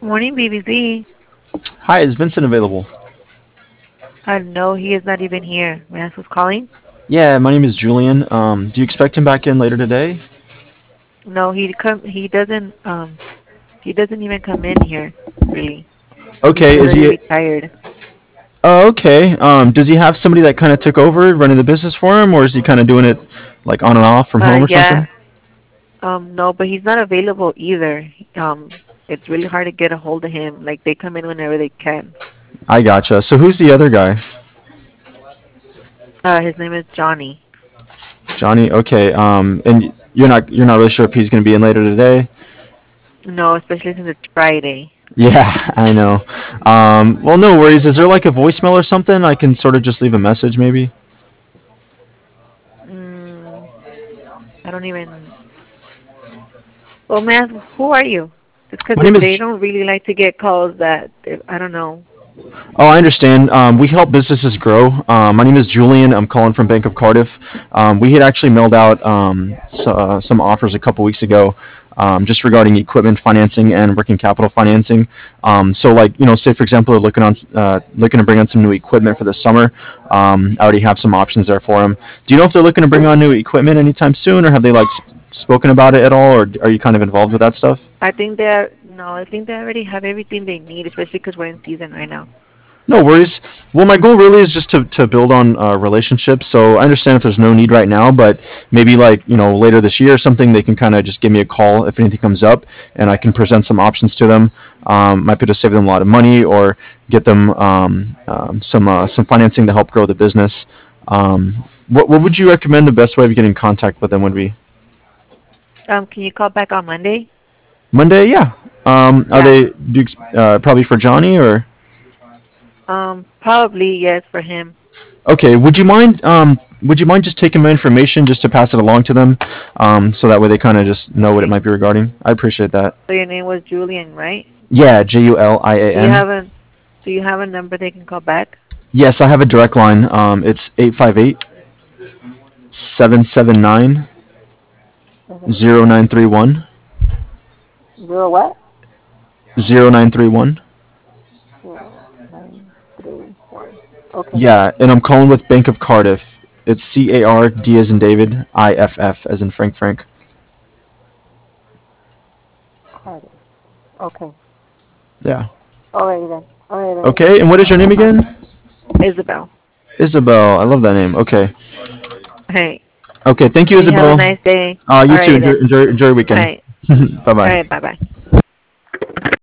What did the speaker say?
Morning, BBC. Hi, is Vincent available? No, he is not even here. May I ask who's calling? Yeah, my name is Julian. Do you expect him back in later today? No, he doesn't even come in here, really. He's Okay, is already he? retired. Oh, okay. Does he have somebody that kind of took over running the business for him, or is he kind of doing it like on and off from home or Yeah. something? No, but he's not available either. It's really hard to get a hold of him. Like, they come in whenever they can. I gotcha. So who's the other guy? His name is Johnny. Johnny. Okay. And you're not really sure if he's going to be in later today. No, especially since it's Friday. Yeah, I know. Well, no worries. Is there like a voicemail or something? I can sort of just leave a message, maybe. Mm, I don't even. Well, man, who are you? Just My 'cause name they is. don't really like to get calls that I don't know. Oh, I understand. We help businesses grow. My name is Julian. I'm calling from Bank of Cardiff. We had actually mailed out some offers a couple weeks ago, just regarding equipment financing and working capital financing. So, like, say for example, they're looking to bring on some new equipment for the summer. I already have some options there for them. Do you know if they're looking to bring on new equipment anytime soon, or have they like spoken about it at all, or are you kind of involved with that stuff? I think they're no, I think they already have everything they need, especially 'cause we're in season right now. No worries. Well, my goal really is just to build on relationships. So I understand if there's no need right now, but maybe like later this year or something, they can kind of just give me a call if anything comes up, and I can present some options to them. Might be able to save them a lot of money or get them some financing to help grow the business. What would you recommend the best way of getting in contact with them would be? Can you call back on Monday? Monday, yeah. Are Yeah. probably for Johnny or? Probably yes for him. Okay. Would you mind just taking my information just to pass it along to them, so that way they kind of just know what it Okay. might be regarding? I appreciate that. So your name was Julian, right? Yeah, Julian. Do you have a Do you have a number they can call back? Yes, I have a direct line. It's 858-779-0931. Seven 0 what? 0931. 0931. Okay. Yeah, and I'm calling with Bank of Cardiff. It's CARD as in David, IFF as in Frank. Carter. Okay. Yeah. Alrighty then. Alrighty then. Okay, and what is your name again? Isabel. Isabel. I love that name. Okay. Hey. Okay, thank you, You have a Isabel. nice day. You too. Alrighty Enjoy, then. enjoy, enjoy your weekend. Alright. Bye bye. Alright. Bye bye.